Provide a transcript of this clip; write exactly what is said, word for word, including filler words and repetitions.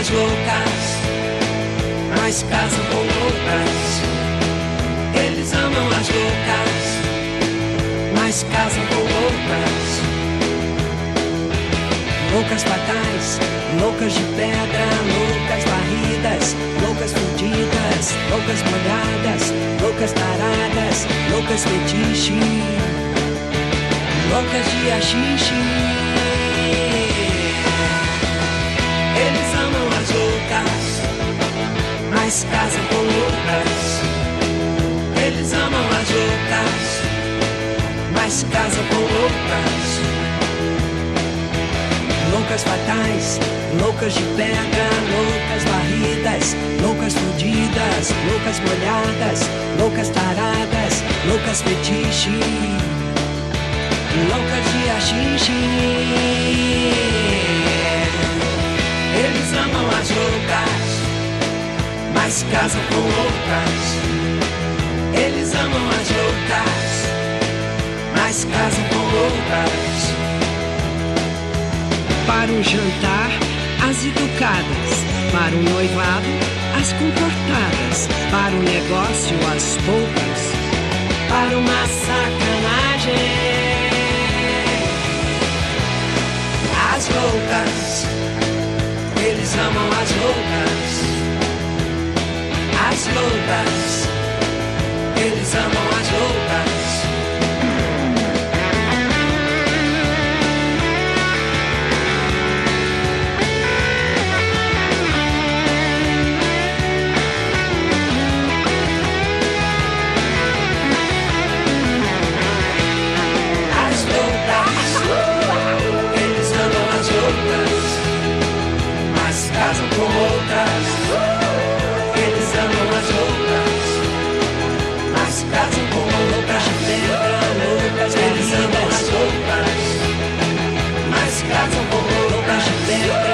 as loucas, mas casam com loucas. Eles amam as loucas, mas casam com loucas. Loucas fatais, loucas de pedra, loucas varridas, loucas fundidas, loucas molhadas, loucas taradas, loucas fetiche, loucas de axixe. Eles amam as loucas, mas casam com loucas. Eles amam as loucas, mas casam com loucas. Loucas fatais, loucas de pedra, loucas varridas, loucas fundidas, loucas molhadas, loucas taradas, loucas fetiche, loucas de axixe. Eles amam as loucas, mas casam com loucas. Eles amam as loucas, mas casam com loucas. Para um jantar, as educadas. Para um noivado, as comportadas. Para um negócio, as poucas. Para uma sacanagem, as loucas. Eles amam as loucas, as loucas. Eles amam as loucas. Casam com outras. Eles amam as loucas, mas casam com loucas de pedra, loucas. Eles amam as loucas, mas casam com loucas de pedra.